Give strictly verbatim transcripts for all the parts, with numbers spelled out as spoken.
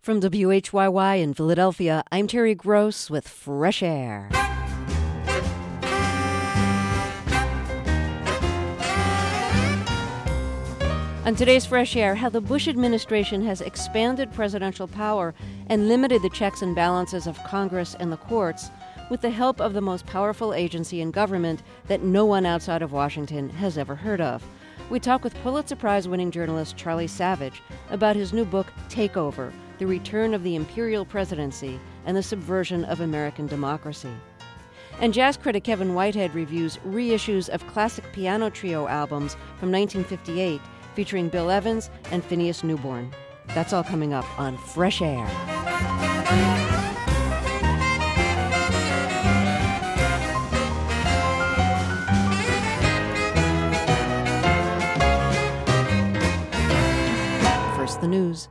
From W H Y Y in Philadelphia, I'm Terry Gross with Fresh Air. On today's Fresh Air, how the Bush administration has expanded presidential power and limited the checks and balances of Congress and the courts with the help of the most powerful agency in government that no one outside of Washington has ever heard of. We talk with Pulitzer Prize-winning journalist Charlie Savage about his new book, Takeover: The Return of the Imperial Presidency and the Subversion of American Democracy. And jazz critic Kevin Whitehead reviews reissues of classic piano trio albums from nineteen fifty-eight featuring Bill Evans and Phineas Newborn. That's all coming up on Fresh Air. First, the news.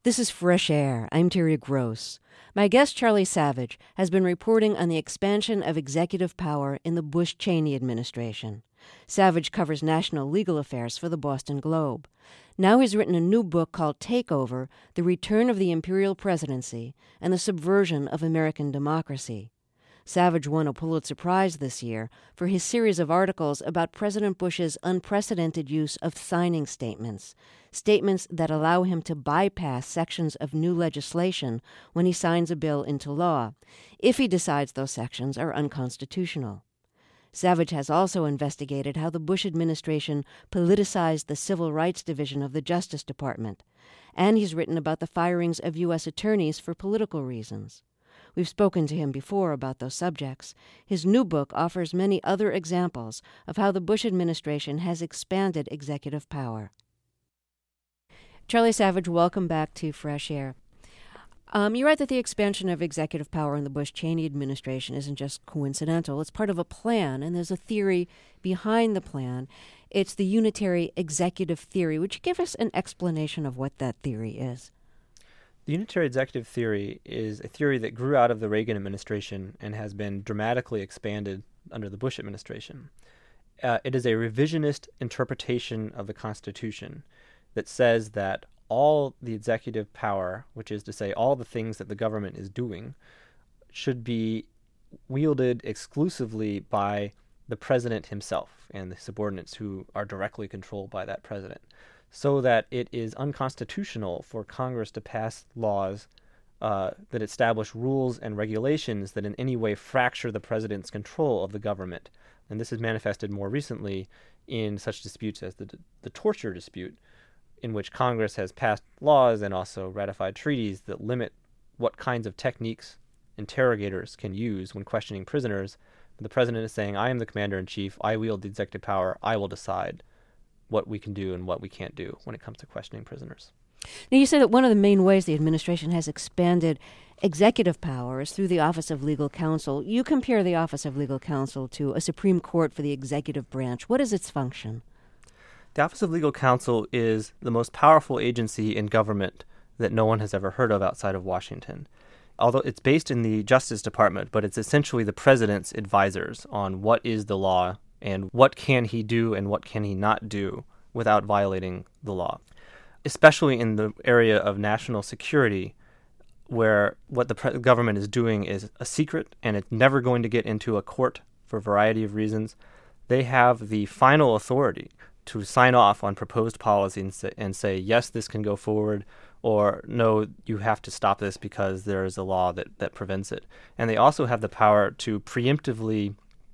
This is Fresh Air. I'm Terry Gross. My guest, Charlie Savage, has been reporting on the expansion of executive power in the Bush-Cheney administration. Savage covers national legal affairs for the Boston Globe. Now he's written a new book called Takeover: The Return of the Imperial Presidency and the Subversion of American Democracy. Savage won a Pulitzer Prize this year for his series of articles about President Bush's unprecedented use of signing statements, statements that allow him to bypass sections of new legislation when he signs a bill into law, if he decides those sections are unconstitutional. Savage has also investigated how the Bush administration politicized the Civil Rights Division of the Justice Department, and he's written about the firings of U S attorneys for political reasons. We've spoken to him before about those subjects. His new book offers many other examples of how the Bush administration has expanded executive power. Charlie Savage, welcome back to Fresh Air. Um, you write that the expansion of executive power in the Bush-Cheney administration isn't just coincidental. It's part of a plan, and there's a theory behind the plan. It's the unitary executive theory. Would you give us an explanation of what that theory is? The unitary executive theory is a theory that grew out of the Reagan administration and has been dramatically expanded under the Bush administration. Uh, it is a revisionist interpretation of the Constitution that says that all the executive power, which is to say all the things that the government is doing, should be wielded exclusively by the president himself and the subordinates who are directly controlled by that president, so that it is unconstitutional for Congress to pass laws uh, that establish rules and regulations that in any way fracture the president's control of the government. And this is manifested more recently in such disputes as the, the torture dispute, in which Congress has passed laws and also ratified treaties that limit what kinds of techniques interrogators can use when questioning prisoners. But the president is saying, I am the commander-in-chief, I wield the executive power, I will decide what we can do and what we can't do when it comes to questioning prisoners. Now, you say that one of the main ways the administration has expanded executive power is through the Office of Legal Counsel. You compare the Office of Legal Counsel to a Supreme Court for the executive branch. What is its function? The Office of Legal Counsel is the most powerful agency in government that no one has ever heard of outside of Washington. Although it's based in the Justice Department, but it's essentially the president's advisors on what is the law and what can he do and what can he not do without violating the law, especially in the area of national security, where what the pre- government is doing is a secret and it's never going to get into a court for a variety of reasons. They have the final authority to sign off on proposed policy and say, and say, yes, this can go forward, or no, you have to stop this because there is a law that, that prevents it. And they also have the power to preemptively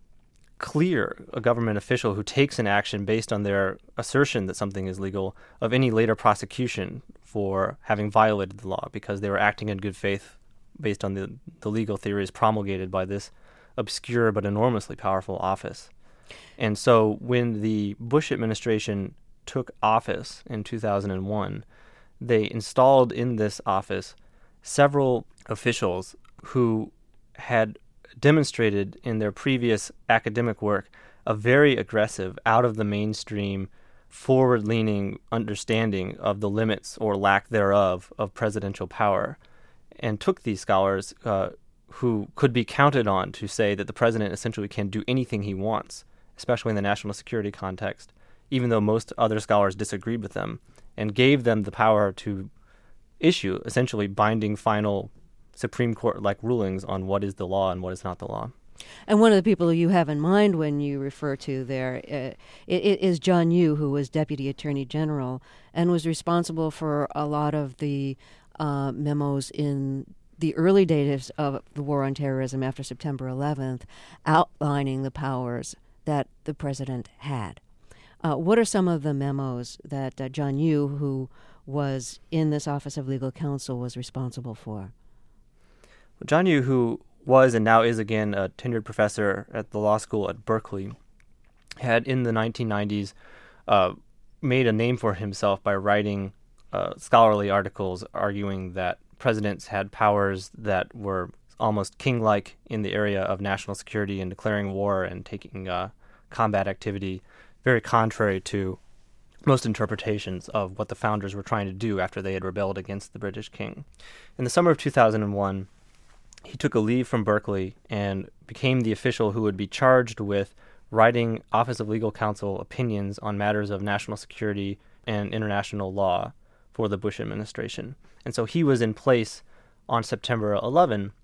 clear a government official who takes an action based on their assertion that something is legal of any later prosecution for having violated the law because they were acting in good faith based on the, the legal theories promulgated by this obscure but enormously powerful office. And so when the Bush administration took office in two thousand one, they installed in this office several officials who had demonstrated in their previous academic work a very aggressive, out-of-the-mainstream, forward-leaning understanding of the limits or lack thereof of presidential power, and took these scholars uh, who could be counted on to say that the president essentially can do anything he wants, especially in the national security context, even though most other scholars disagreed with them, and gave them the power to issue essentially binding final Supreme Court-like rulings on what is the law and what is not the law. And one of the people you have in mind when you refer to there uh, it, is John Yoo, who was Deputy Attorney General and was responsible for a lot of the uh, memos in the early days of the war on terrorism after September eleventh, outlining the powers that the president had. Uh, what are some of the memos that uh, John Yoo, who was in this Office of Legal Counsel, was responsible for? John Yoo, who was and now is again a tenured professor at the law school at Berkeley, had in the nineteen nineties uh, made a name for himself by writing uh, scholarly articles arguing that presidents had powers that were almost king-like in the area of national security and declaring war and taking uh, combat activity, very contrary to most interpretations of what the founders were trying to do after they had rebelled against the British king. In the summer of two thousand one, he took a leave from Berkeley and became the official who would be charged with writing Office of Legal Counsel opinions on matters of national security and international law for the Bush administration. And so he was in place on September eleventh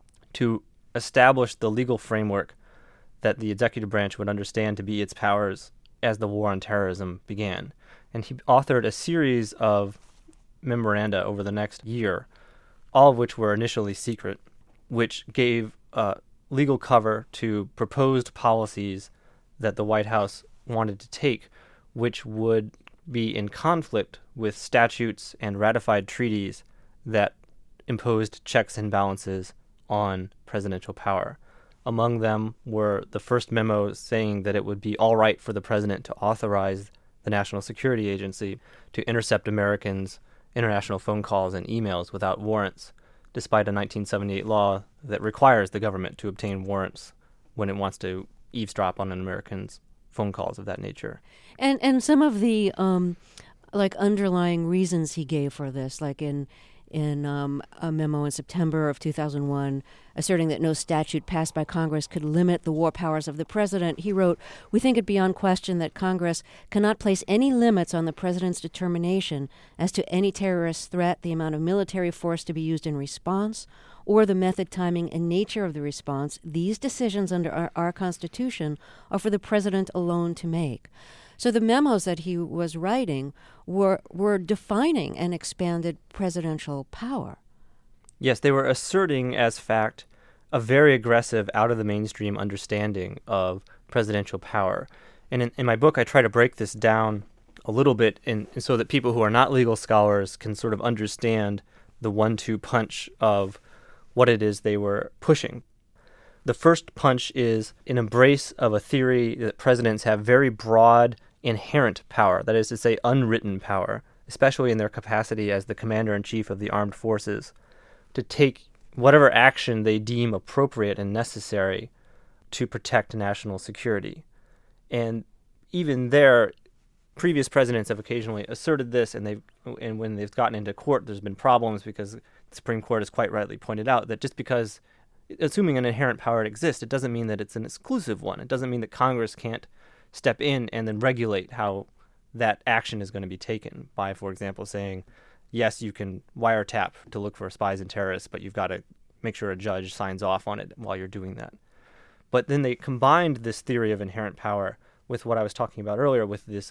to establish the legal framework that the executive branch would understand to be its powers as the war on terrorism began. And he authored a series of memoranda over the next year, all of which were initially secret, which gave uh, legal cover to proposed policies that the White House wanted to take, which would be in conflict with statutes and ratified treaties that imposed checks and balances on presidential power. Among them were the first memos saying that it would be all right for the president to authorize the National Security Agency to intercept Americans' international phone calls and emails without warrants, despite a nineteen seventy-eight law that requires the government to obtain warrants when it wants to eavesdrop on an American's phone calls of that nature. And and some of the um, like underlying reasons he gave for this, like in in um, a memo in September of two thousand one, asserting that no statute passed by Congress could limit the war powers of the president, he wrote, "We think it beyond question that Congress cannot place any limits on the president's determination as to any terrorist threat, the amount of military force to be used in response, or the method, timing, and nature of the response. These decisions under our, our Constitution are for the president alone to make." So the memos that he was writing were were defining an expanded presidential power. Yes, they were asserting as fact a very aggressive, out-of-the-mainstream understanding of presidential power. And in, in my book, I try to break this down a little bit in, so that people who are not legal scholars can sort of understand the one-two punch of what it is they were pushing. The first punch is an embrace of a theory that presidents have very broad inherent power, that is to say, unwritten power, especially in their capacity as the commander-in-chief of the armed forces, to take whatever action they deem appropriate and necessary to protect national security. And even there, previous presidents have occasionally asserted this, and they've and when they've gotten into court, there's been problems because the Supreme Court has quite rightly pointed out that just because, assuming an inherent power exists, it doesn't mean that it's an exclusive one. It doesn't mean that Congress can't step in and then regulate how that action is going to be taken by, for example, saying, yes, you can wiretap to look for spies and terrorists, but you've got to make sure a judge signs off on it while you're doing that. But then they combined this theory of inherent power with what I was talking about earlier, with this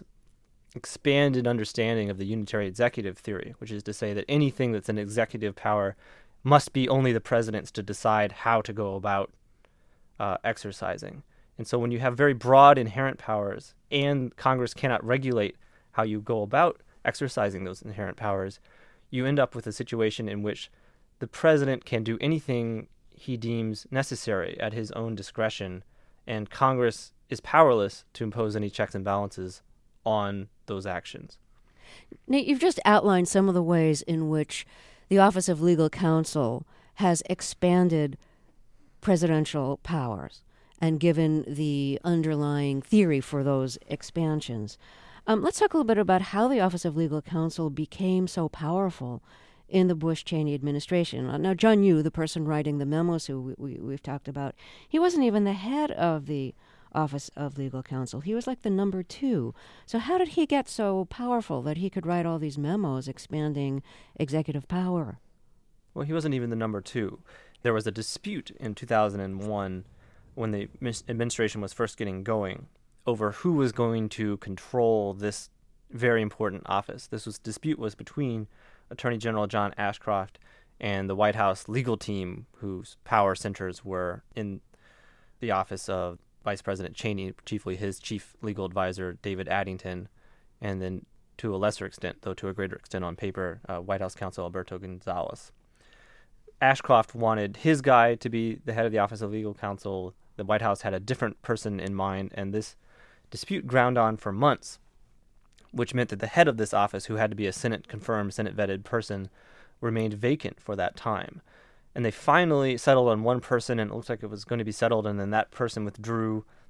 expanded understanding of the unitary executive theory, which is to say that anything that's an executive power must be only the president's to decide how to go about uh, exercising. And so when you have very broad inherent powers and Congress cannot regulate how you go about exercising those inherent powers, you end up with a situation in which the president can do anything he deems necessary at his own discretion, and Congress is powerless to impose any checks and balances on those actions. Nate, you've just outlined some of the ways in which the Office of Legal Counsel has expanded presidential powers and given the underlying theory for those expansions. Um, let's talk a little bit about how the Office of Legal Counsel became so powerful in the Bush-Cheney administration. Uh, now, John Yoo, the person writing the memos who we, we, we've talked about, he wasn't even the head of the Office of Legal Counsel. He was like the number two. So how did he get so powerful that he could write all these memos expanding executive power? Well, he wasn't even the number two. There was a dispute in two thousand one when the administration was first getting going over who was going to control this very important office. This was dispute was between Attorney General John Ashcroft and the White House legal team, whose power centers were in the office of Vice President Cheney, chiefly his chief legal advisor, David Addington, and then to a lesser extent, though to a greater extent on paper, uh, White House counsel Alberto Gonzales. Ashcroft wanted his guy to be the head of the Office of Legal Counsel. The White House had a different person in mind, and this dispute ground on for months, which meant that the head of this office, who had to be a Senate-confirmed, Senate-vetted person, remained vacant for that time. And they finally settled on one person, and it looked like it was going to be settled, and then that person withdrew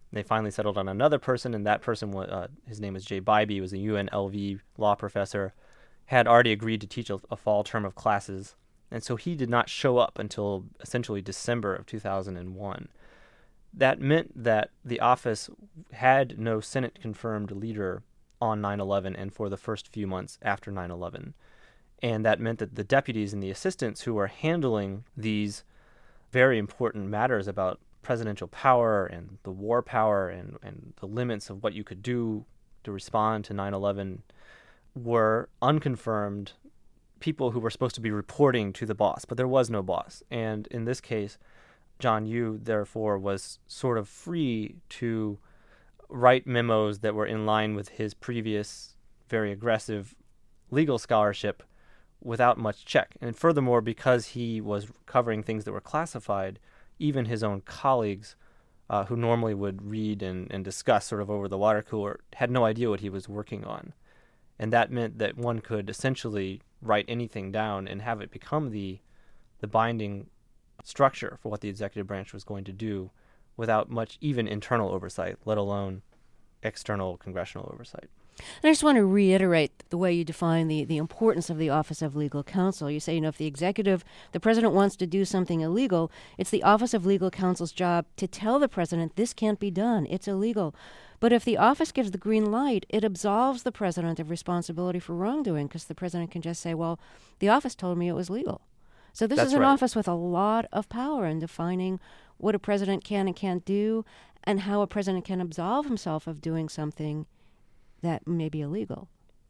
They finally settled on another person, and that person, was, uh, his name was Jay Bybee, was a U N L V law professor, had already agreed to teach a, a fall term of classes, and so he did not show up until essentially December of two thousand one. That meant that the office had no Senate-confirmed leader on nine eleven and for the first few months after nine eleven. And that meant that the deputies and the assistants who were handling these very important matters about presidential power and the war power and, and the limits of what you could do to respond to nine eleven were unconfirmed people who were supposed to be reporting to the boss, but there was no boss. And in this case, John Yoo, therefore, was sort of free to write memos that were in line with his previous very aggressive legal scholarship without much check. And furthermore, because he was covering things that were classified, even his own colleagues, uh, who normally would read and, and discuss sort of over the water cooler, had no idea what he was working on. And that meant that one could essentially write anything down and have it become the the binding structure for what the executive branch was going to do without much even internal oversight, let alone external congressional oversight. And I just want to reiterate the way you define the, the importance of the Office of Legal Counsel. You say, you know, if the executive, the president wants to do something illegal, it's the Office of Legal Counsel's job to tell the president this can't be done. It's illegal. But if the office gives the green light, it absolves the president of responsibility for wrongdoing because the president can just say, well, the office told me it was legal. So this That's is an right. office with a lot of power in defining what a president can and can't do and how a president can absolve himself of doing something that may be illegal.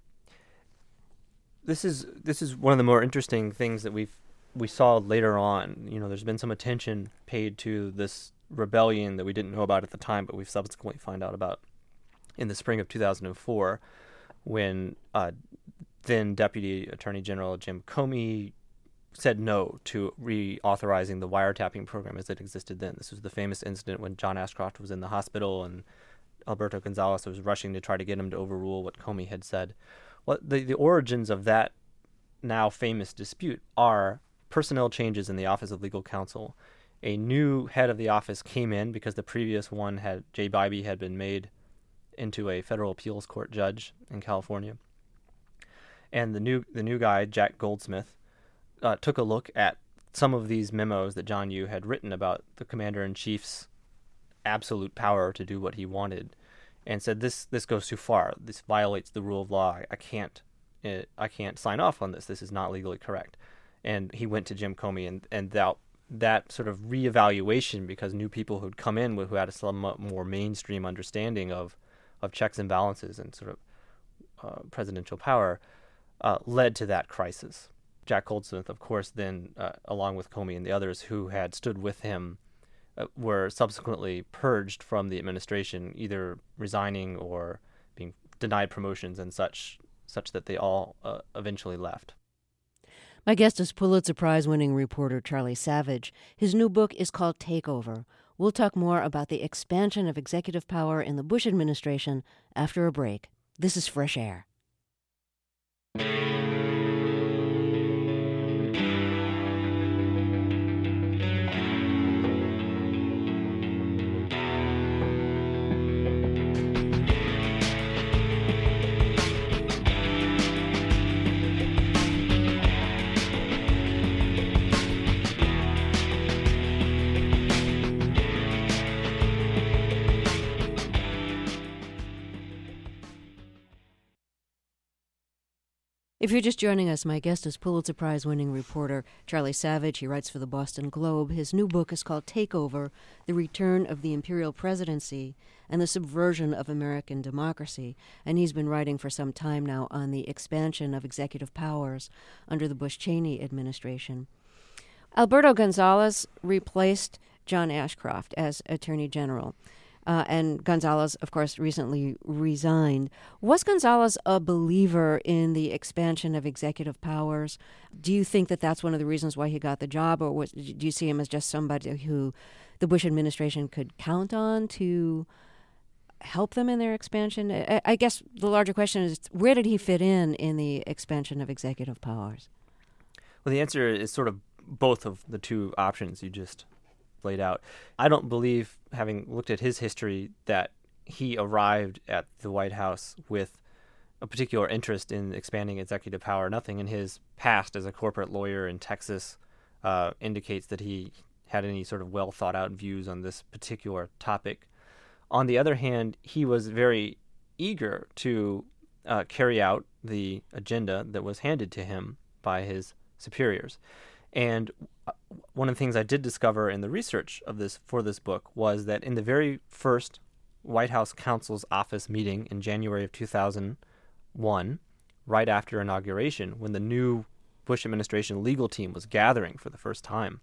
This is this is one of the more interesting things that we've we saw later on. You know, there's been some attention paid to this rebellion that we didn't know about at the time, but we've subsequently found out about in the spring of two thousand four, when uh, then Deputy Attorney General Jim Comey said no to reauthorizing the wiretapping program as it existed then. This was the famous incident when John Ashcroft was in the hospital and Alberto Gonzales was rushing to try to get him to overrule what Comey had said. Well, the, the origins of that now famous dispute are personnel changes in the Office of Legal Counsel. A new head of the office came in because the previous one, had Jay Bybee, had been made into a federal appeals court judge in California. And the new the new guy, Jack Goldsmith, uh, took a look at some of these memos that John Yoo had written about the commander-in-chief's absolute power to do what he wanted, and said this this goes too far. This violates the rule of law. I, I can't it, I can't sign off on this. This is not legally correct. And he went to Jim Comey, and and that that sort of reevaluation, because new people who'd come in who had a somewhat more mainstream understanding of of checks and balances and sort of uh, presidential power, uh, led to that crisis. Jack Goldsmith, of course, then uh, along with Comey and the others who had stood with him, Uh, were subsequently purged from the administration, either resigning or being denied promotions and such, such that they all uh, eventually left. My guest is Pulitzer Prize-winning reporter Charlie Savage. His new book is called Takeover. We'll talk more about the expansion of executive power in the Bush administration after a break. This is Fresh Air. If you're just joining us, my guest is Pulitzer Prize-winning reporter Charlie Savage. He writes for the Boston Globe. His new book is called Takeover, The Return of the Imperial Presidency and the Subversion of American Democracy. And he's been writing for some time now on the expansion of executive powers under the Bush-Cheney administration. Alberto Gonzales replaced John Ashcroft as Attorney General. Uh, and Gonzales, of course, recently resigned. Was Gonzales a believer in the expansion of executive powers? Do you think that that's one of the reasons why he got the job, or was, do you see him as just somebody who the Bush administration could count on to help them in their expansion? I, I guess the larger question is, where did he fit in in the expansion of executive powers? Well, the answer is sort of both of the two options you just laid out. I don't believe, having looked at his history, that he arrived at the White House with a particular interest in expanding executive power. Nothing in his past as a corporate lawyer in Texas uh, indicates that he had any sort of well-thought-out views on this particular topic. On the other hand, he was very eager to uh, carry out the agenda that was handed to him by his superiors. And one of the things I did discover in the research of this for this book was that in the very first White House counsel's office meeting in January of two thousand one, right after inauguration, when the new Bush administration legal team was gathering for the first time,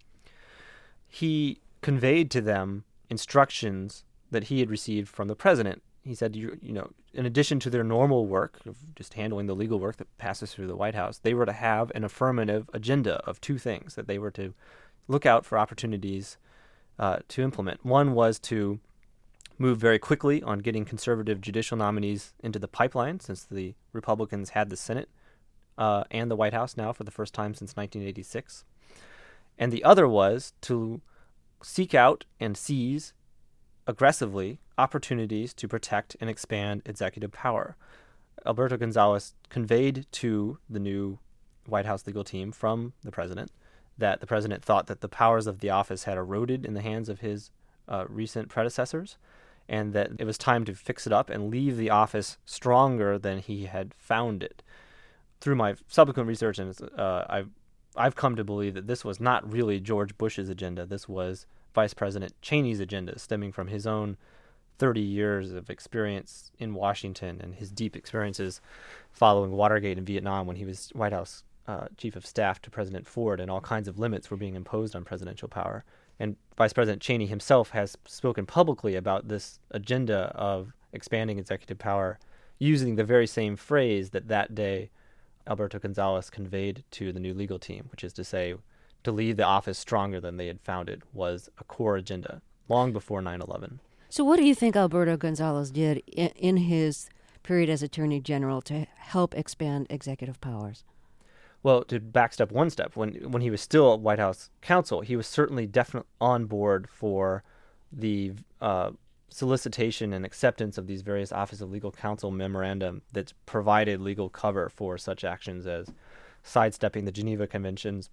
he conveyed to them instructions that he had received from the president. He said, you, you know, in addition to their normal work of just handling the legal work that passes through the White House, they were to have an affirmative agenda of two things that they were to look out for opportunities uh, to implement. One was to move very quickly on getting conservative judicial nominees into the pipeline, since the Republicans had the Senate uh, and the White House now for the first time since nineteen eighty-six. And the other was to seek out and seize aggressively opportunities to protect and expand executive power. Alberto Gonzales conveyed to the new White House legal team from the president that the president thought that the powers of the office had eroded in the hands of his uh, recent predecessors, and that it was time to fix it up and leave the office stronger than he had found it. Through my subsequent research, and uh, I've I've come to believe that this was not really George Bush's agenda. This was Vice President Cheney's agenda, stemming from his own thirty years of experience in Washington and his deep experiences following Watergate in Vietnam, when he was White House uh, Chief of Staff to President Ford, and all kinds of limits were being imposed on presidential power. And Vice President Cheney himself has spoken publicly about this agenda of expanding executive power using the very same phrase that that day Alberto Gonzales conveyed to the new legal team, which is to say, to leave the office stronger than they had found it was a core agenda long before nine eleven. So what do you think Alberto Gonzales did in, in his period as Attorney General to help expand executive powers? Well, to backstep one step, when when he was still White House counsel, he was certainly definitely on board for the uh, solicitation and acceptance of these various Office of Legal Counsel memorandum that provided legal cover for such actions as sidestepping the Geneva Conventions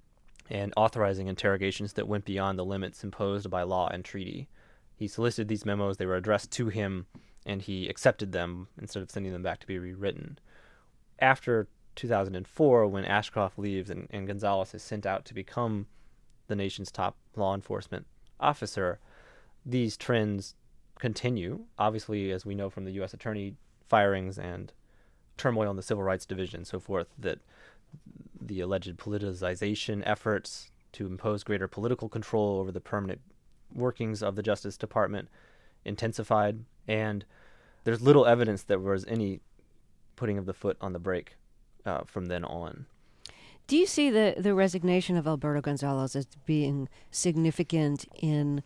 and authorizing interrogations that went beyond the limits imposed by law and treaty. He solicited these memos, they were addressed to him, and he accepted them instead of sending them back to be rewritten. After two thousand four, when Ashcroft leaves and, and Gonzales is sent out to become the nation's top law enforcement officer, these trends continue. Obviously, as we know from the U S attorney firings and turmoil in the Civil Rights Division and so forth, that the alleged politicization efforts to impose greater political control over the permanent workings of the Justice Department intensified, and there's little evidence that there was any putting of the foot on the brake uh, from then on. Do you see the, the resignation of Alberto Gonzales as being significant in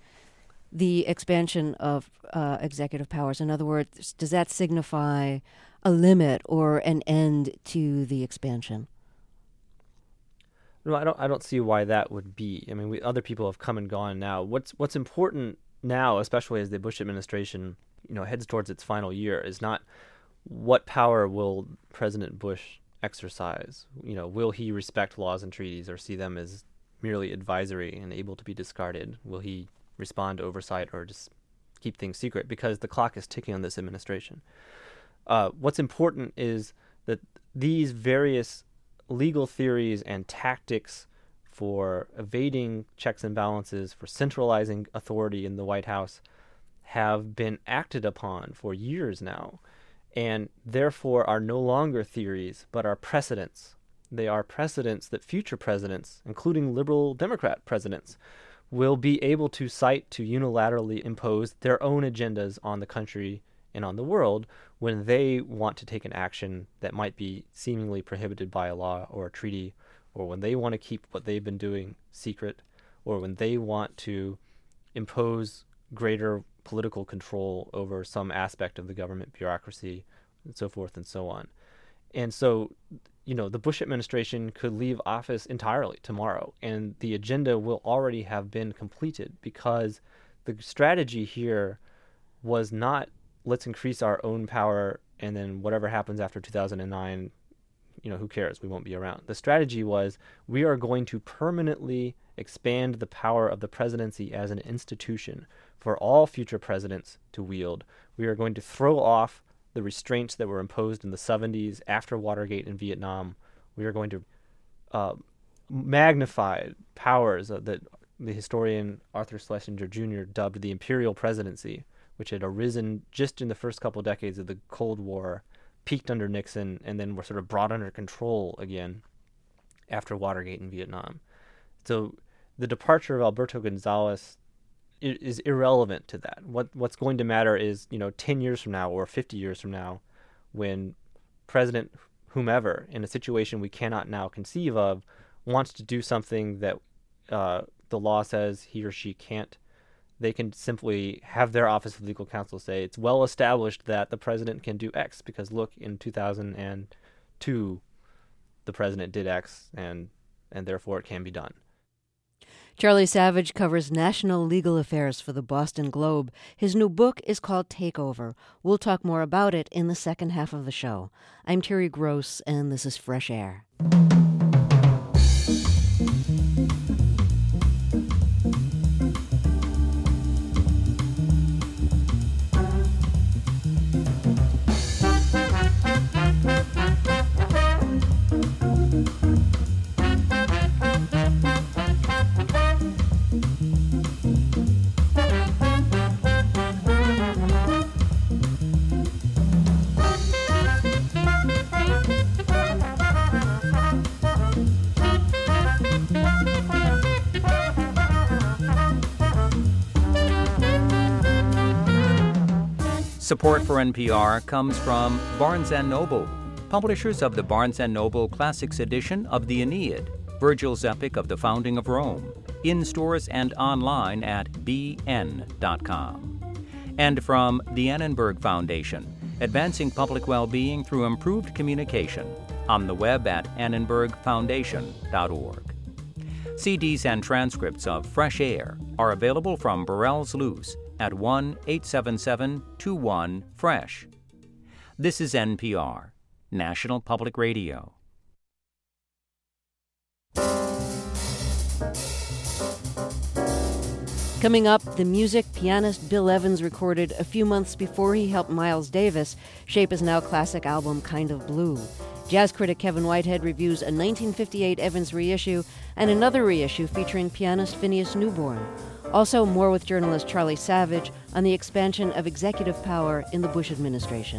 the expansion of uh, executive powers? In other words, does that signify a limit or an end to the expansion? No, I don't. I don't see why that would be. I mean, we, other people have come and gone now. What's What's important now, especially as the Bush administration, you know, heads towards its final year, is not what power will President Bush exercise. You know, will he respect laws and treaties or see them as merely advisory and able to be discarded? Will he respond to oversight or just keep things secret? Because the clock is ticking on this administration. Uh, what's important is that these various legal theories and tactics for evading checks and balances, for centralizing authority in the White House, have been acted upon for years now, and therefore are no longer theories, but are precedents. They are precedents that future presidents, including liberal Democrat presidents, will be able to cite to unilaterally impose their own agendas on the country and on the world when they want to take an action that might be seemingly prohibited by a law or a treaty, or when they want to keep what they've been doing secret, or when they want to impose greater political control over some aspect of the government bureaucracy, and so forth and so on. And so, you know, the Bush administration could leave office entirely tomorrow, and the agenda will already have been completed, because the strategy here was not, let's increase our own power, and then whatever happens after two thousand nine, you know, who cares? We won't be around. The strategy was, we are going to permanently expand the power of the presidency as an institution for all future presidents to wield. We are going to throw off the restraints that were imposed in the seventies after Watergate and Vietnam. We are going to uh, magnify powers uh, that the historian Arthur Schlesinger Junior dubbed the imperial presidency, which had arisen just in the first couple decades of the Cold War, peaked under Nixon, and then were sort of brought under control again after Watergate and Vietnam. So the departure of Alberto Gonzales is irrelevant to that. What what's going to matter is, you know, ten years from now or fifty years from now, when President whomever, in a situation we cannot now conceive of, wants to do something that uh, the law says he or she can't, they can simply have their Office of Legal Counsel say, it's well established that the president can do X, because look, in two thousand two, the president did X, and and therefore it can be done. Charlie Savage covers national legal affairs for the Boston Globe. His new book is called Takeover. We'll talk more about it in the second half of the show. I'm Terry Gross, and this is Fresh Air. Support for N P R comes from Barnes and Noble, publishers of the Barnes and Noble Classics edition of the Aeneid, Virgil's epic of the founding of Rome, in stores and online at b n dot com. And from the Annenberg Foundation, advancing public well-being through improved communication, on the web at annenberg foundation dot org. C Ds and transcripts of Fresh Air are available from Burrell's Loose at one eight seven seven two one fresh. This is N P R, National Public Radio. Coming up, the music pianist Bill Evans recorded a few months before he helped Miles Davis shape his now classic album Kind of Blue. Jazz critic Kevin Whitehead reviews a nineteen fifty-eight Evans reissue and another reissue featuring pianist Phineas Newborn. Also, more with journalist Charlie Savage on the expansion of executive power in the Bush administration.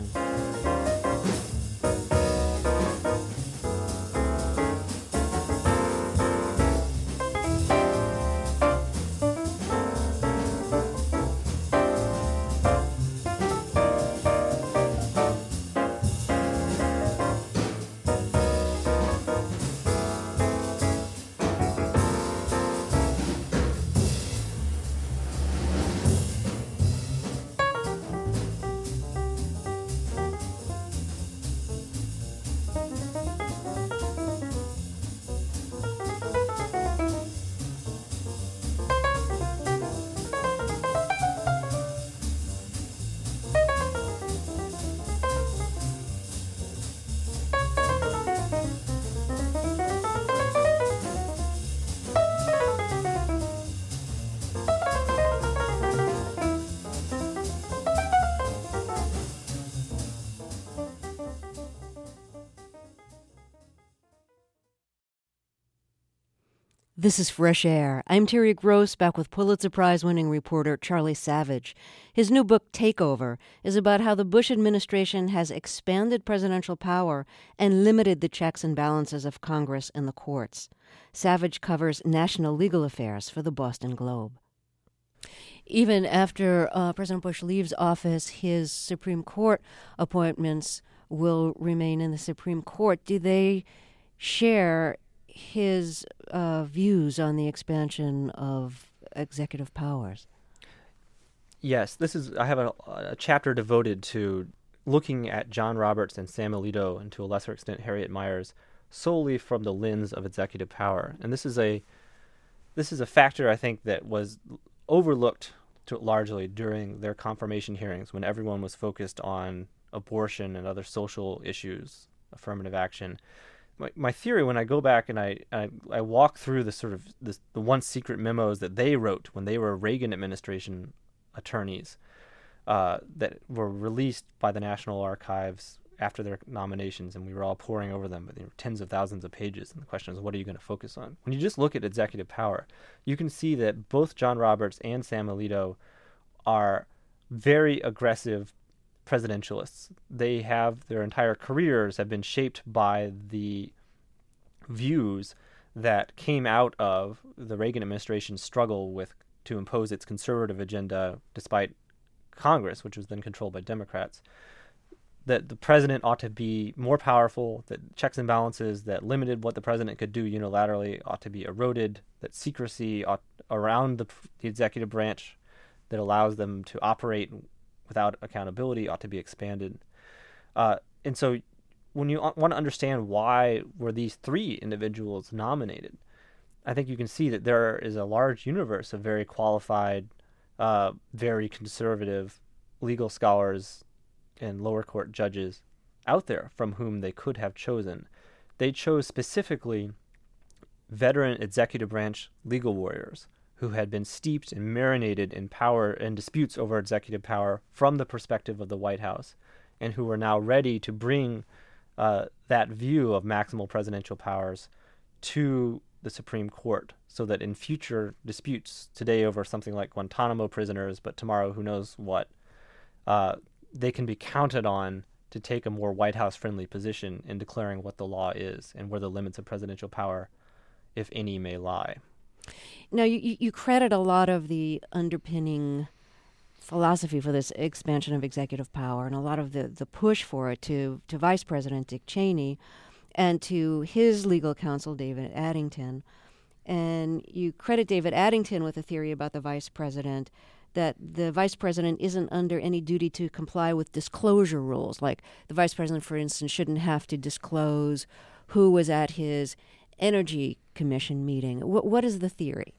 This is Fresh Air. I'm Terry Gross, back with Pulitzer Prize-winning reporter Charlie Savage. His new book, Takeover, is about how the Bush administration has expanded presidential power and limited the checks and balances of Congress and the courts. Savage covers national legal affairs for the Boston Globe. Even after uh, President Bush leaves office, his Supreme Court appointments will remain in the Supreme Court. Do they share his uh, views on the expansion of executive powers? Yes, this is. I have a, a chapter devoted to looking at John Roberts and Sam Alito, and to a lesser extent Harriet Miers, solely from the lens of executive power. And this is a this is a factor, I think, that was overlooked to largely during their confirmation hearings, when everyone was focused on abortion and other social issues, affirmative action. My, my theory, when I go back and I, I I walk through the sort of this, the once secret memos that they wrote when they were Reagan administration attorneys, uh, that were released by the National Archives after their nominations, and we were all poring over them, but they were tens of thousands of pages, and the question is, what are you going to focus on? When you just look at executive power, you can see that both John Roberts and Sam Alito are very aggressive presidentialists. They have, their entire careers have been shaped by the views that came out of the Reagan administration's struggle with to impose its conservative agenda despite Congress, which was then controlled by Democrats. That the president ought to be more powerful, that checks and balances that limited what the president could do unilaterally ought to be eroded, that secrecy ought, around the, the executive branch that allows them to operate without accountability ought to be expanded. Uh, and so when you want to understand why were these three individuals nominated, I think you can see that there is a large universe of very qualified, uh, very conservative legal scholars and lower court judges out there from whom they could have chosen. They chose specifically veteran executive branch legal warriors who had been steeped and marinated in power and disputes over executive power from the perspective of the White House, and who were now ready to bring uh, that view of maximal presidential powers to the Supreme Court, so that in future disputes, today over something like Guantanamo prisoners, but tomorrow who knows what, uh, they can be counted on to take a more White House-friendly position in declaring what the law is and where the limits of presidential power, if any, may lie. Now, you, you credit a lot of the underpinning philosophy for this expansion of executive power and a lot of the, the push for it to, to Vice President Dick Cheney and to his legal counsel, David Addington. And you credit David Addington with a theory about the vice president that the vice president isn't under any duty to comply with disclosure rules. Like the vice president, for instance, shouldn't have to disclose who was at his Energy Commission meeting. What, what is the theory?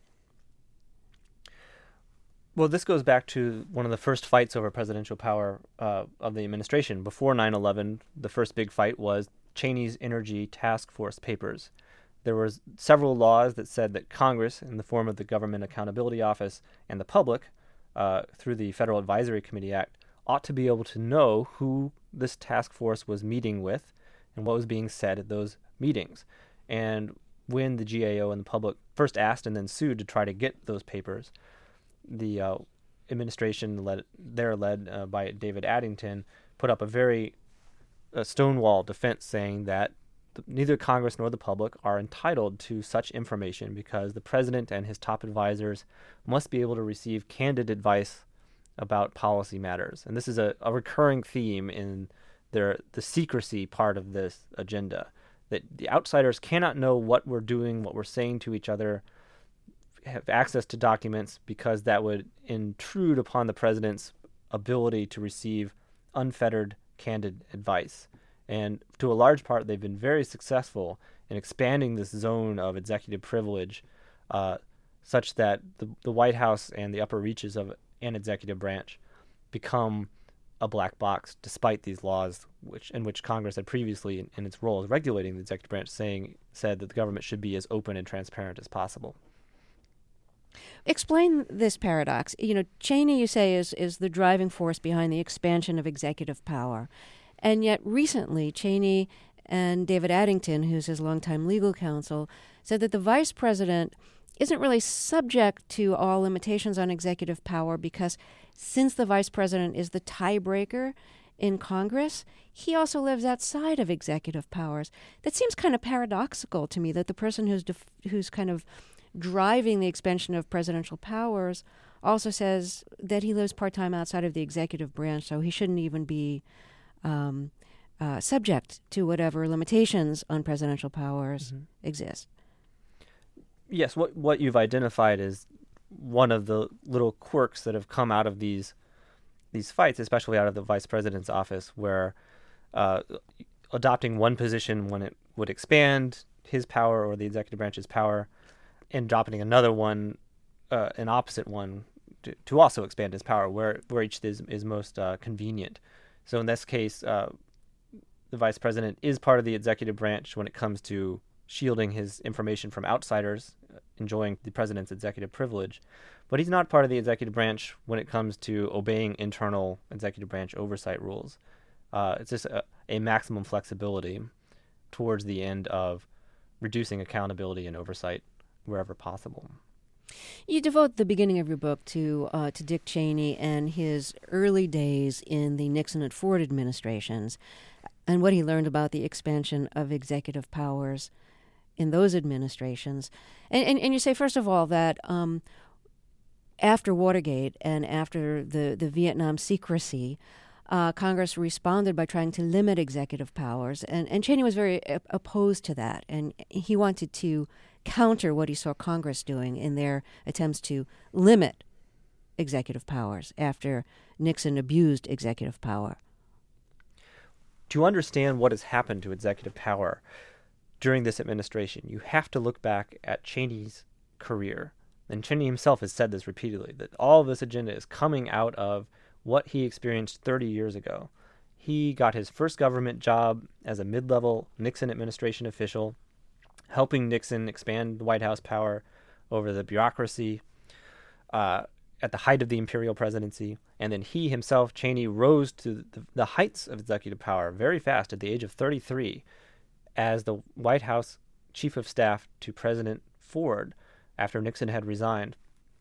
Well, this goes back to one of the first fights over presidential power uh, of the administration. Before nine eleven, the first big fight was Cheney's Energy Task Force papers. There were several laws that said that Congress, in the form of the Government Accountability Office, and the public, uh, through the Federal Advisory Committee Act, ought to be able to know who this task force was meeting with and what was being said at those meetings. And when the G A O and the public first asked and then sued to try to get those papers, the uh, administration, led, there led uh, by David Addington, put up a very uh, stonewall defense saying that the, neither Congress nor the public are entitled to such information because the president and his top advisors must be able to receive candid advice about policy matters. And this is a, a recurring theme in their the secrecy part of this agenda, that the outsiders cannot know what we're doing, what we're saying to each other, have access to documents, because that would intrude upon the president's ability to receive unfettered, candid advice. And to a large part, they've been very successful in expanding this zone of executive privilege uh, such that the, the White House and the upper reaches of an executive branch become a black box, despite these laws which in which Congress had previously, in, in its role as regulating the executive branch, saying said that the government should be as open and transparent as possible. Explain this paradox. You know, Cheney, you say, is, is the driving force behind the expansion of executive power. And yet recently, Cheney and David Addington, who's his longtime legal counsel, said that the vice president isn't really subject to all limitations on executive power because since the vice president is the tiebreaker in Congress, he also lives outside of executive powers. That seems kind of paradoxical to me, that the person who's def- who's kind of driving the expansion of presidential powers also says that he lives part-time outside of the executive branch, so he shouldn't even be um, uh, subject to whatever limitations on presidential powers mm-hmm. exist. Yes, what what you've identified is one of the little quirks that have come out of these these fights, especially out of the vice president's office, where uh, adopting one position when it would expand his power or the executive branch's power, and adopting another one, uh, an opposite one, to, to also expand his power, where where each is is most uh, convenient. So in this case, uh, the vice president is part of the executive branch when it comes to shielding his information from outsiders, enjoying the president's executive privilege, but he's not part of the executive branch when it comes to obeying internal executive branch oversight rules. Uh, it's just a, a maximum flexibility towards the end of reducing accountability and oversight wherever possible. You devote the beginning of your book to uh, to Dick Cheney and his early days in the Nixon and Ford administrations, and what he learned about the expansion of executive powers in those administrations. And, and, and you say, first of all, that um, after Watergate and after the, the Vietnam secrecy, uh, Congress responded by trying to limit executive powers. And, and Cheney was very op- opposed to that. And he wanted to counter what he saw Congress doing in their attempts to limit executive powers after Nixon abused executive power. To understand what has happened to executive power during this administration, you have to look back at Cheney's career. And Cheney himself has said this repeatedly, that all of this agenda is coming out of what he experienced thirty years ago. He got his first government job as a mid-level Nixon administration official, helping Nixon expand the White House power over the bureaucracy uh, at the height of the imperial presidency. And then he himself, Cheney, rose to the, the heights of executive power very fast at the age of thirty-three as the White House chief of staff to President Ford after Nixon had resigned.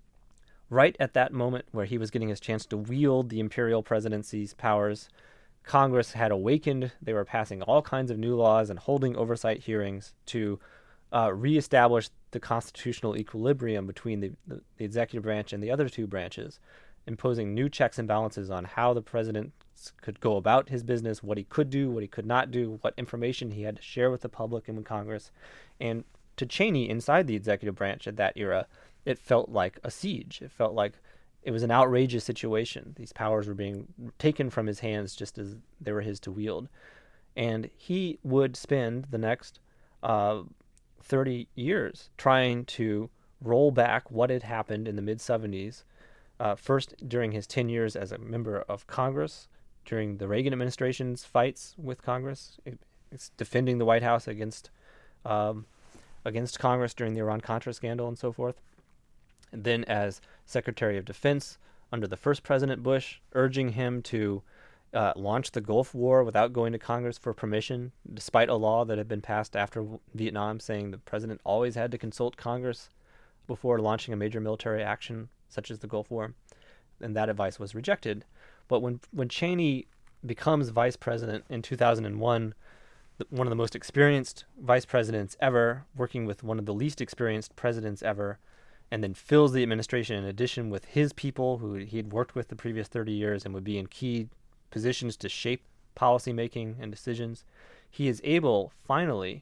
Right at that moment where he was getting his chance to wield the imperial presidency's powers, Congress had awakened. They were passing all kinds of new laws and holding oversight hearings to uh, reestablish the constitutional equilibrium between the, the, the executive branch and the other two branches, imposing new checks and balances on how the president could go about his business, what he could do, what he could not do, what information he had to share with the public and with Congress. And to Cheney, inside the executive branch at that era, it felt like a siege. It felt like it was an outrageous situation. These powers were being taken from his hands just as they were his to wield. And he would spend the next uh, thirty years trying to roll back what had happened in the mid-seventies, uh, first during his ten years as a member of Congress, during the Reagan administration's fights with Congress. It, it's defending the White House against um, against Congress during the Iran-Contra scandal and so forth. And then as Secretary of Defense under the first President Bush, urging him to uh, launch the Gulf War without going to Congress for permission, despite a law that had been passed after Vietnam saying the president always had to consult Congress before launching a major military action such as the Gulf War. And that advice was rejected. But when when Cheney becomes vice president in two thousand one, one of the most experienced vice presidents ever, working with one of the least experienced presidents ever, and then fills the administration in addition with his people who he had worked with the previous thirty years and would be in key positions to shape policymaking and decisions, he is able finally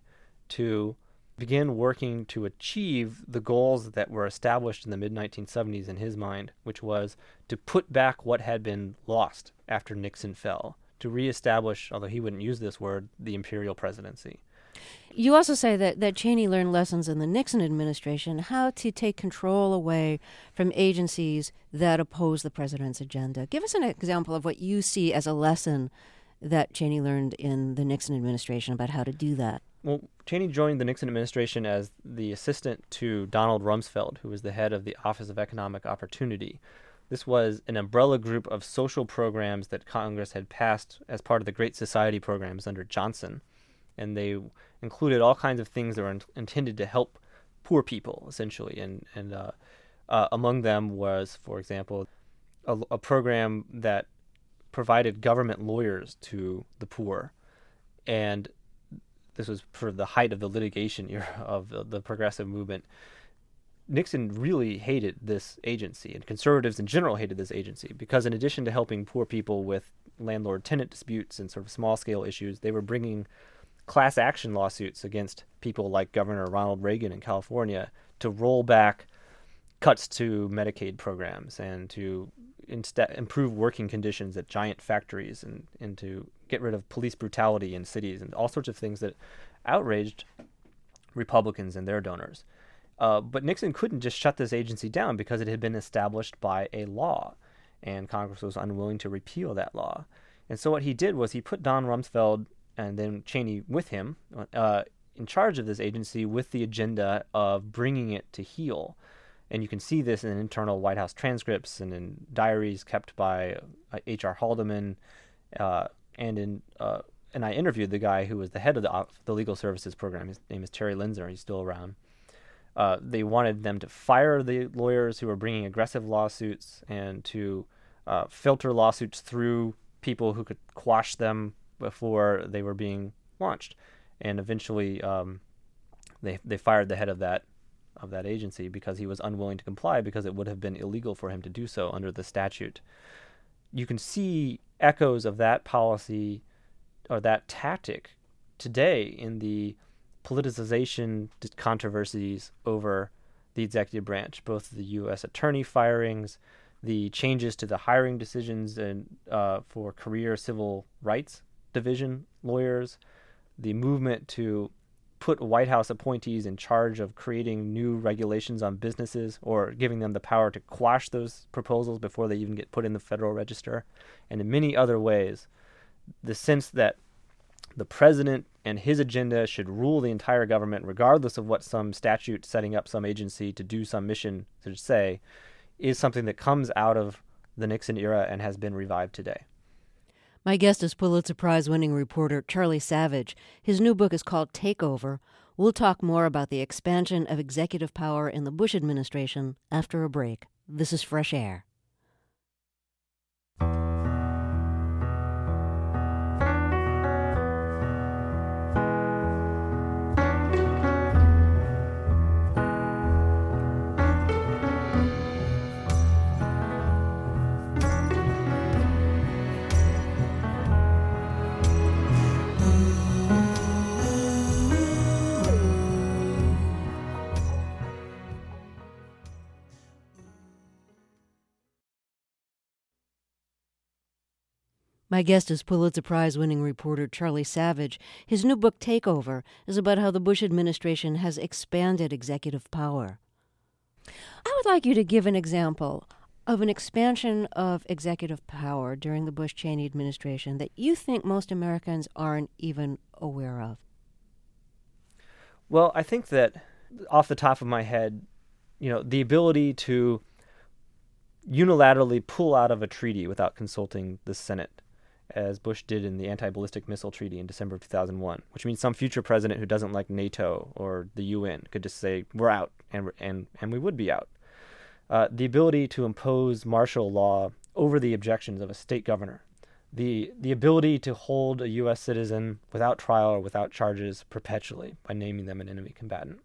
to begin working to achieve the goals that were established in the mid nineteen seventies in his mind, which was to put back what had been lost after Nixon fell, to reestablish, although he wouldn't use this word, the imperial presidency. You also say that, that Cheney learned lessons in the Nixon administration, how to take control away from agencies that oppose the president's agenda. Give us an example of what you see as a lesson that Cheney learned in the Nixon administration about how to do that. Well, Cheney joined the Nixon administration as the assistant to Donald Rumsfeld, who was the head of the Office of Economic Opportunity. This was an umbrella group of social programs that Congress had passed as part of the Great Society programs under Johnson. And they included all kinds of things that were in- intended to help poor people, essentially. And, and uh, uh, among them was, for example, a, a program that provided government lawyers to the poor. And this was for the height of the litigation era of the, the progressive movement. Nixon really hated this agency, and conservatives in general hated this agency, because in addition to helping poor people with landlord-tenant disputes and sort of small-scale issues, they were bringing class action lawsuits against people like Governor Ronald Reagan in California to roll back cuts to Medicaid programs and to instead improve working conditions at giant factories and, and to get rid of police brutality in cities and all sorts of things that outraged Republicans and their donors. Uh, but Nixon couldn't just shut this agency down because it had been established by a law, and Congress was unwilling to repeal that law. And so what he did was he put Don Rumsfeld and then Cheney with him uh, in charge of this agency with the agenda of bringing it to heel. And you can see this in internal White House transcripts and in diaries kept by uh, H R Haldeman, uh, and in uh, and I interviewed the guy who was the head of the, uh, the legal services program. His name is Terry Linzer. He's still around. Uh, they wanted them to fire the lawyers who were bringing aggressive lawsuits and to uh, filter lawsuits through people who could quash them before they were being launched. And eventually, um, they they fired the head of that of that agency because he was unwilling to comply because it would have been illegal for him to do so under the statute. You can see echoes of that policy or that tactic today in the politicization controversies over the executive branch, both the U S attorney firings, the changes to the hiring decisions and uh, for career civil rights division lawyers, the movement to put White House appointees in charge of creating new regulations on businesses or giving them the power to quash those proposals before they even get put in the Federal Register, and in many other ways, the sense that the president and his agenda should rule the entire government regardless of what some statute setting up some agency to do some mission should say is something that comes out of the Nixon era and has been revived today. My guest is Pulitzer Prize-winning reporter Charlie Savage. His new book is called Takeover. We'll talk more about the expansion of executive power in the Bush administration after a break. This is Fresh Air. My guest is Pulitzer Prize-winning reporter Charlie Savage. His new book, Takeover, is about how the Bush administration has expanded executive power. I would like you to give an example of an expansion of executive power during the Bush-Cheney administration that you think most Americans aren't even aware of. Well, I think that off the top of my head, you know, the ability to unilaterally pull out of a treaty without consulting the Senate, as Bush did in the anti-ballistic missile treaty in December of two thousand one, which means some future president who doesn't like NATO or the U N could just say, we're out, and and, and we would be out. Uh, the ability to impose martial law over the objections of a state governor. The, the ability to hold a U S citizen without trial or without charges perpetually by naming them an enemy combatant.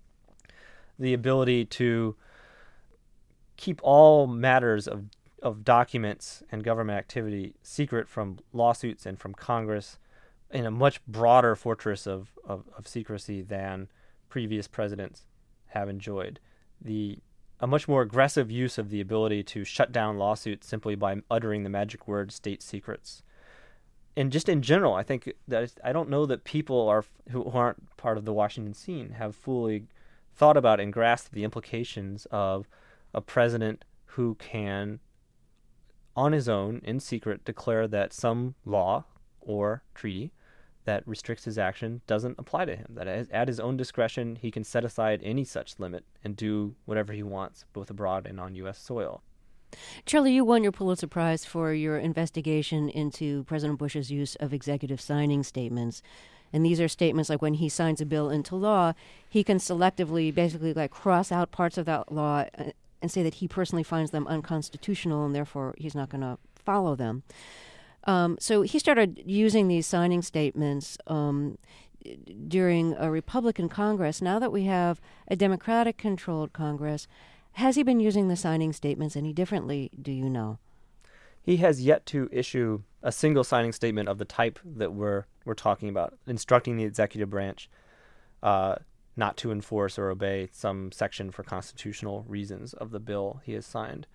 The ability to keep all matters of of documents and government activity secret from lawsuits and from Congress in a much broader fortress of, of, of secrecy than previous presidents have enjoyed. The a much more aggressive use of the ability to shut down lawsuits simply by uttering the magic word state secrets. And just in general, I think that I don't know that people are who aren't part of the Washington scene have fully thought about and grasped the implications of a president who can on his own, in secret, declare that some law or treaty that restricts his action doesn't apply to him, that at his own discretion he can set aside any such limit and do whatever he wants, both abroad and on U S soil. Charlie, you won your Pulitzer Prize for your investigation into President Bush's use of executive signing statements. And these are statements like when he signs a bill into law, he can selectively basically like cross out parts of that law and say that he personally finds them unconstitutional and therefore he's not going to follow them. Um, so he started using these signing statements um, during a Republican Congress. Now that we have a Democratic-controlled Congress, has he been using the signing statements any differently, do you know? He has yet to issue a single signing statement of the type that we're we're talking about, instructing the executive branch uh, not to enforce or obey some section for constitutional reasons of the bill he has signed.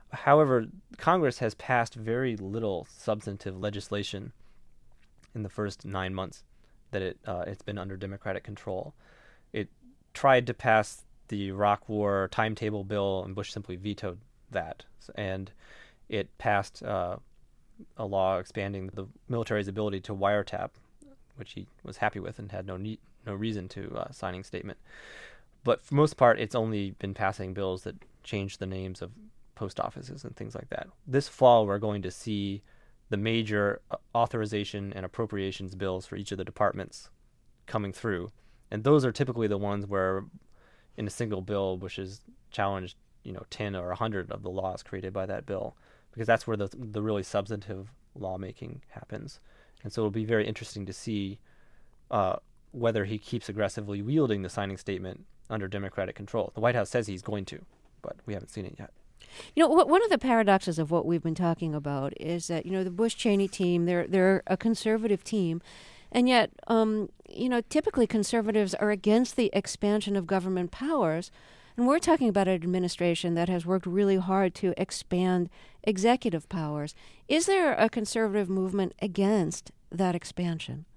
However, Congress has passed very little substantive legislation in the first nine months that it uh, it's been under Democratic control. It tried to pass the Iraq War timetable bill, and Bush simply vetoed that. And it passed uh, a law expanding the military's ability to wiretap, which he was happy with and had no need, no reason to uh, signing statement. But for most part, it's only been passing bills that change the names of post offices and things like that. This fall, we're going to see the major authorization and appropriations bills for each of the departments coming through. And those are typically the ones where in a single bill, Bush has challenged, you know, ten or one hundred of the laws created by that bill, because that's where the the really substantive lawmaking happens. And so it'll be very interesting to see uh, whether he keeps aggressively wielding the signing statement under Democratic control. The White House says he's going to, but we haven't seen it yet. You know, one of the paradoxes of what we've been talking about is that, you know, the Bush-Cheney team, they're they're a conservative team, and yet, um, you know, typically conservatives are against the expansion of government powers, and we're talking about an administration that has worked really hard to expand executive powers. Is there a conservative movement against that expansion?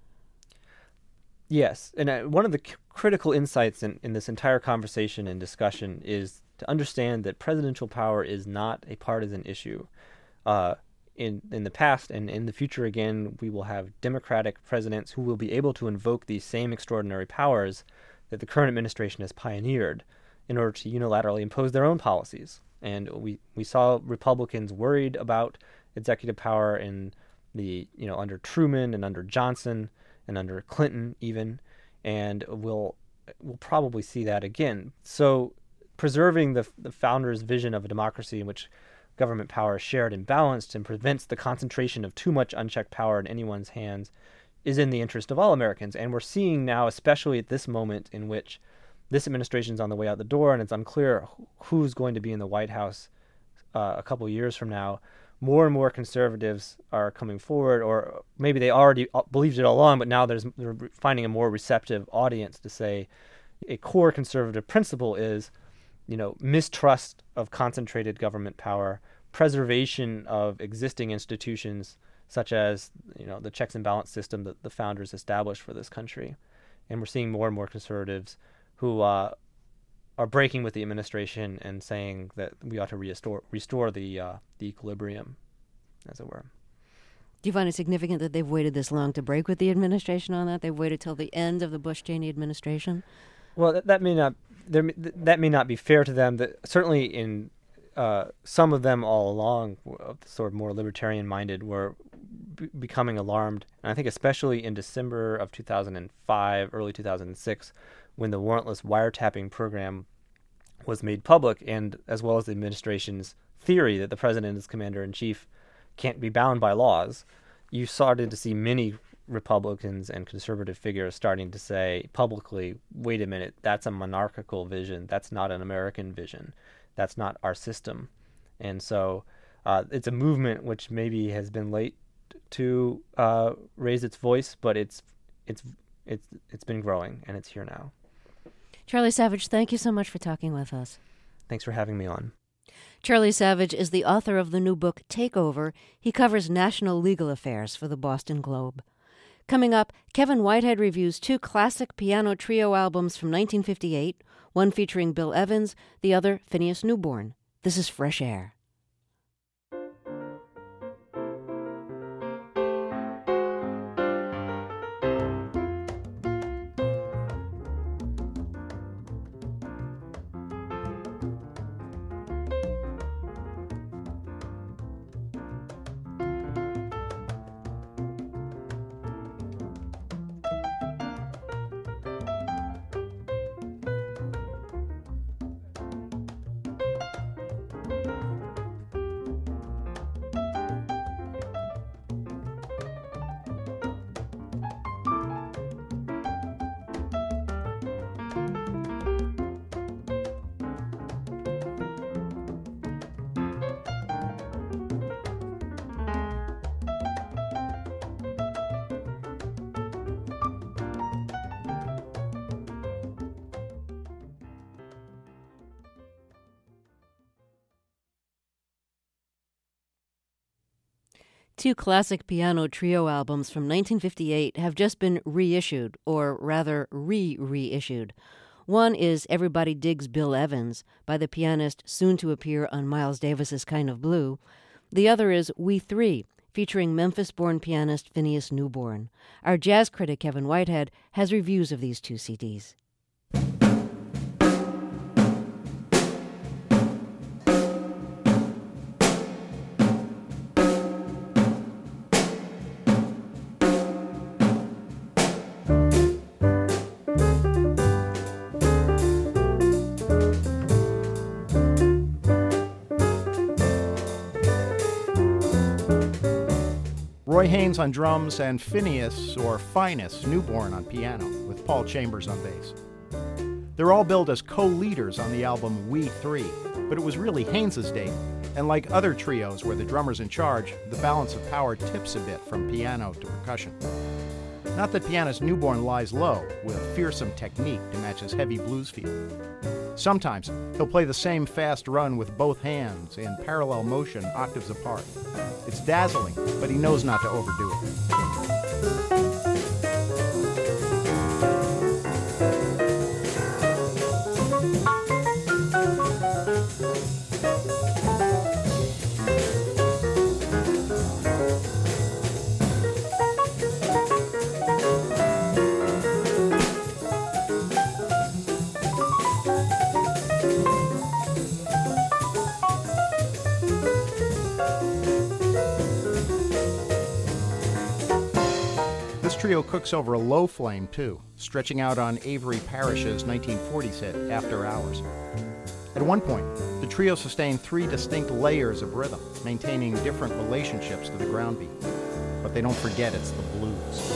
Yes, and uh, one of the c- critical insights in, in this entire conversation and discussion is to understand that presidential power is not a partisan issue. Uh, in in the past and in the future, again, we will have Democratic presidents who will be able to invoke these same extraordinary powers that the current administration has pioneered in order to unilaterally impose their own policies. And we, we saw Republicans worried about executive power in the, you know, under Truman and under Johnson and under Clinton even, and we'll we'll probably see that again. So preserving the the founders' vision of a democracy in which government power is shared and balanced and prevents the concentration of too much unchecked power in anyone's hands is in the interest of all Americans. And we're seeing now, especially at this moment in which this administration is on the way out the door and it's unclear who's going to be in the White House uh, a couple of years from now, more and more conservatives are coming forward, or maybe they already believed it all along, but now there's, they're finding a more receptive audience to say a core conservative principle is, you know, mistrust of concentrated government power, preservation of existing institutions such as, you know, the checks and balance system that the founders established for this country. And we're seeing more and more conservatives who uh, are breaking with the administration and saying that we ought to restore restore the uh, the equilibrium, as it were. Do you find it significant that they've waited this long to break with the administration on that? They've waited till the end of the Bush-Cheney administration? Well, that, that may not there, that may not be fair to them. That certainly in uh, some of them all along, sort of more libertarian-minded, were b- becoming alarmed. And I think especially in December of two thousand five, early two thousand six, when the warrantless wiretapping program was made public, and as well as the administration's theory that the president as commander-in-chief can't be bound by laws, you started to see many Republicans and conservative figures starting to say publicly, wait a minute, that's a monarchical vision. That's not an American vision. That's not our system. And so uh, it's a movement which maybe has been late to uh, raise its voice, but it's it's it's it's been growing, and it's here now. Charlie Savage, thank you so much for talking with us. Thanks for having me on. Charlie Savage is the author of the new book, Takeover. He covers national legal affairs for the Boston Globe. Coming up, Kevin Whitehead reviews two classic piano trio albums from nineteen fifty-eight, one featuring Bill Evans, the other Phineas Newborn. This is Fresh Air. Two classic piano trio albums from nineteen fifty-eight have just been reissued, or rather re-reissued. One is Everybody Digs Bill Evans by the pianist soon to appear on Miles Davis's Kind of Blue. The other is We Three, featuring Memphis-born pianist Phineas Newborn. Our jazz critic Kevin Whitehead has reviews of these two C Ds. Roy Haynes on drums and Phineas, or Finus, Newborn on piano, with Paul Chambers on bass. They're all billed as co-leaders on the album We Three, but it was really Haynes's date, and like other trios where the drummer's in charge, the balance of power tips a bit from piano to percussion. Not that pianist Newborn lies low, with fearsome technique to match his heavy blues feel. Sometimes he'll play the same fast run with both hands in parallel motion octaves apart. It's dazzling, but he knows not to overdo it. This trio cooks over a low flame, too, stretching out on Avery Parrish's nineteen forties hit, After Hours. At one point, the trio sustained three distinct layers of rhythm, maintaining different relationships to the ground beat. But they don't forget it's the blues.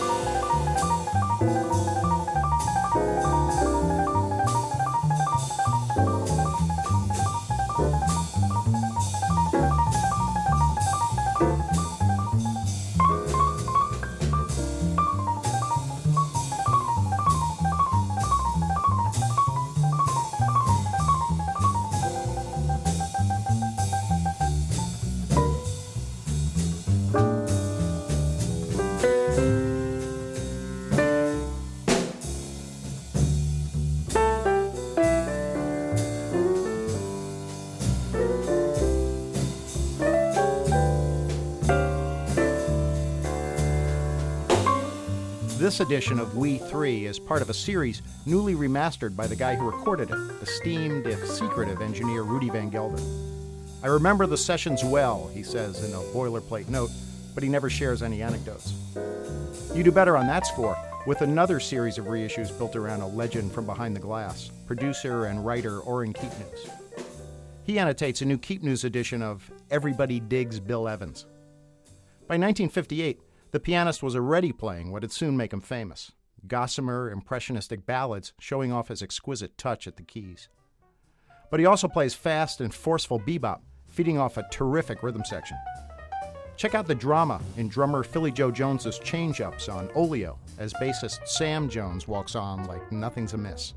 This edition of We Three is part of a series newly remastered by the guy who recorded it, esteemed if secretive engineer Rudy Van Gelder. I remember the sessions well, he says in a boilerplate note, but he never shares any anecdotes. You do better on that score with another series of reissues built around a legend from behind the glass, producer and writer Orrin Keepnews. He annotates a new Keepnews edition of Everybody Digs Bill Evans. By nineteen fifty-eight, the pianist was already playing what would soon make him famous, gossamer, impressionistic ballads showing off his exquisite touch at the keys. But he also plays fast and forceful bebop, feeding off a terrific rhythm section. Check out the drama in drummer Philly Joe Jones's change-ups on Oleo as bassist Sam Jones walks on like nothing's amiss.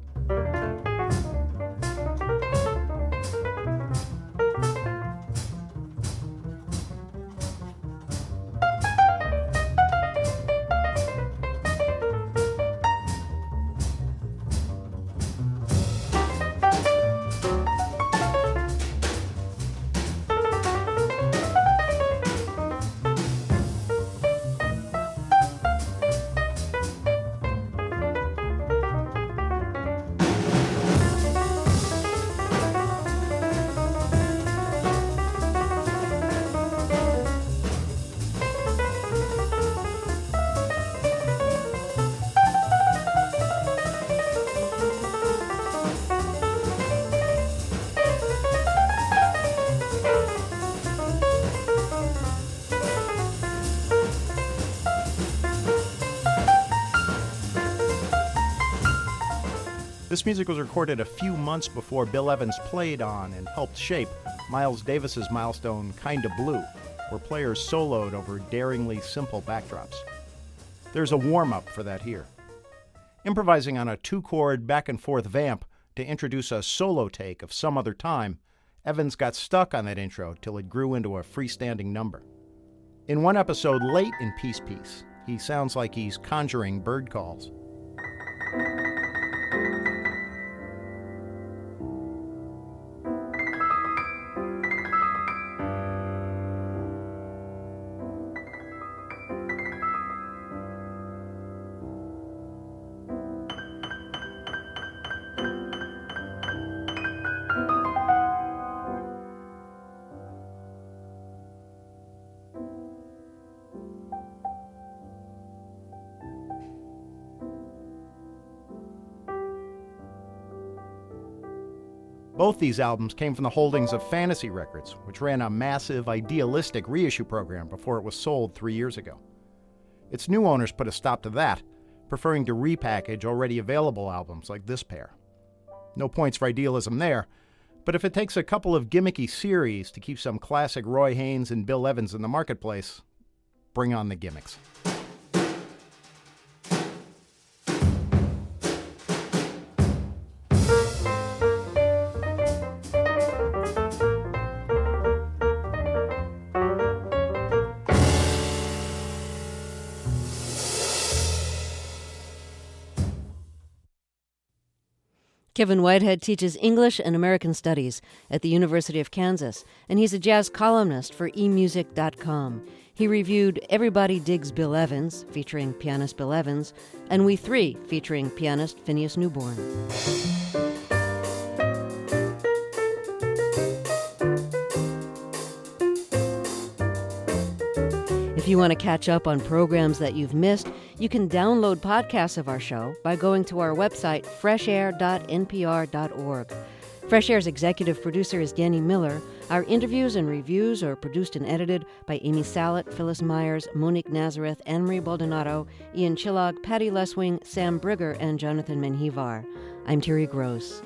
This music was recorded a few months before Bill Evans played on and helped shape Miles Davis's milestone Kinda Blue, where players soloed over daringly simple backdrops. There's a warm-up for that here. Improvising on a two-chord back-and-forth vamp to introduce a solo take of Some Other Time, Evans got stuck on that intro till it grew into a freestanding number. In one episode late in Peace Piece, he sounds like he's conjuring bird calls. Both these albums came from the holdings of Fantasy Records, which ran a massive, idealistic reissue program before it was sold three years ago. Its new owners put a stop to that, preferring to repackage already available albums like this pair. No points for idealism there, but if it takes a couple of gimmicky series to keep some classic Roy Haynes and Bill Evans in the marketplace, bring on the gimmicks. Kevin Whitehead teaches English and American Studies at the University of Kansas, and he's a jazz columnist for e music dot com. He reviewed Everybody Digs Bill Evans, featuring pianist Bill Evans, and We Three, featuring pianist Phineas Newborn. If you want to catch up on programs that you've missed, you can download podcasts of our show by going to our website, fresh air dot n p r dot org. Fresh Air's executive producer is Danny Miller. Our interviews and reviews are produced and edited by Amy Salet, Phyllis Myers, Monique Nazareth, Anne-Marie Baldonado, Ian Chillog, Patty Leswing, Sam Brigger, and Jonathan Menjivar. I'm Terry Gross.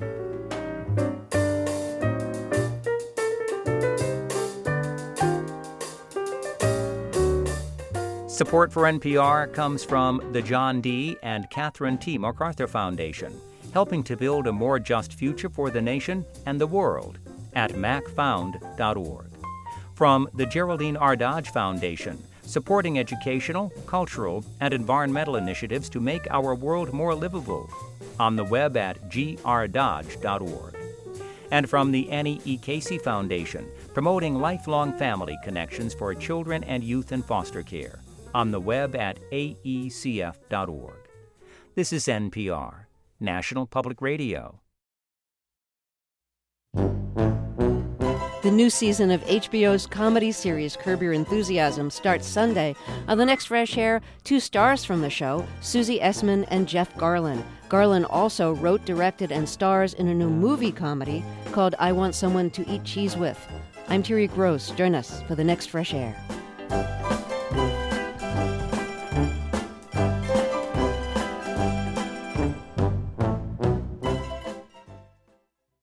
Support for N P R comes from the John D. and Catherine T. MacArthur Foundation, helping to build a more just future for the nation and the world at mac found dot org. From the Geraldine R. Dodge Foundation, supporting educational, cultural, and environmental initiatives to make our world more livable, on the web at g r dodge dot org. And from the Annie E. Casey Foundation, promoting lifelong family connections for children and youth in foster care, on the web at a e c f dot org. This is N P R, National Public Radio. The new season of H B O's comedy series Curb Your Enthusiasm starts Sunday. On the next Fresh Air, two stars from the show, Susie Essman and Jeff Garlin. Garlin also wrote, directed, and stars in a new movie comedy called I Want Someone to Eat Cheese With. I'm Terry Gross. Join us for the next Fresh Air.